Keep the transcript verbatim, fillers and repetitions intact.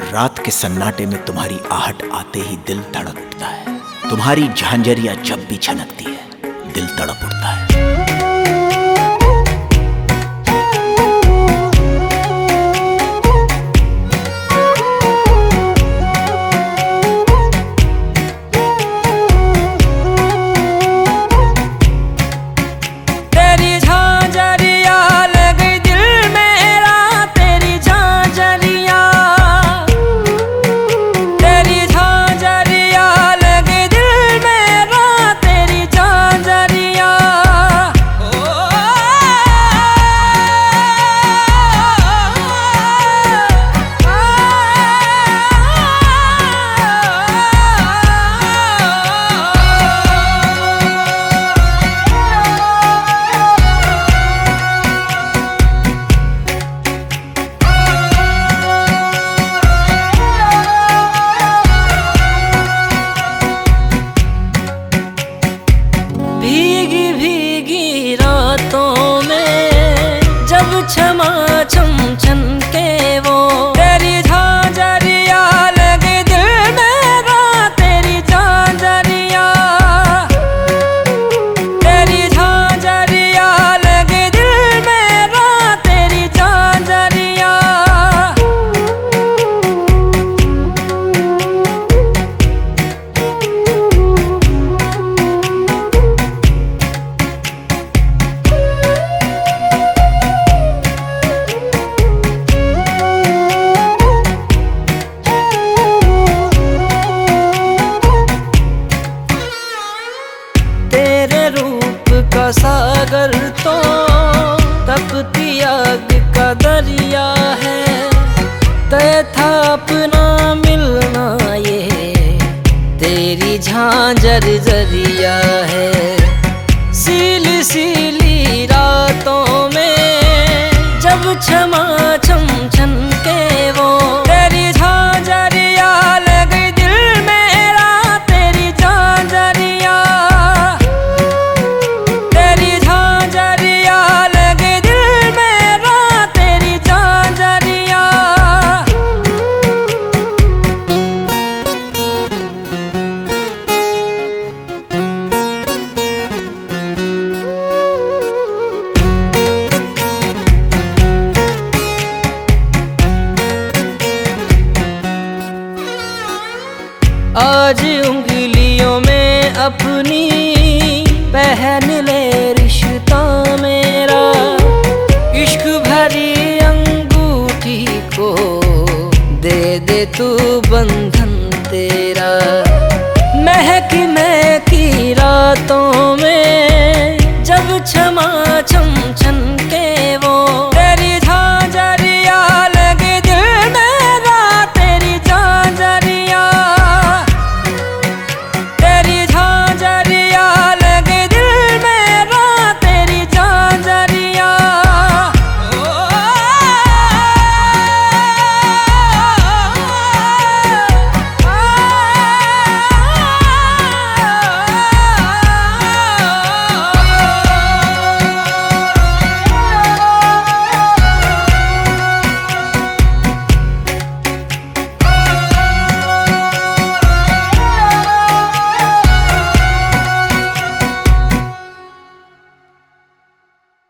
रात के सन्नाटे में तुम्हारी आहट आते ही दिल धड़क उठता है। तुम्हारी झांझरियां जब भी छनकती है दिल तड़प उठता है। भीगी भीगी रातों में जब क्षमा छम छनके वो तेरी झांझरिया लगे दिल मेरा, तेरी झांझरिया तेरी झांझरिया लगे दिल मेरा, तेरी झांझरिया। तेरे रूप का सागर तो तपती आग का दरिया है, तय था अपना मिलना ये तेरी झांझर जरिया है। सीली सीली रातों में जब क्षमा छम छनके वो तेरी झांझरिया लगे दिल मेरा, तेरी झांझरिया आज उंगलियों में अपनी पहन ले रिश्ता मेरा, इश्क भरी अंगूठी को दे दे तू बंधन तेरा। महकी महकी रातों में जब क्षमा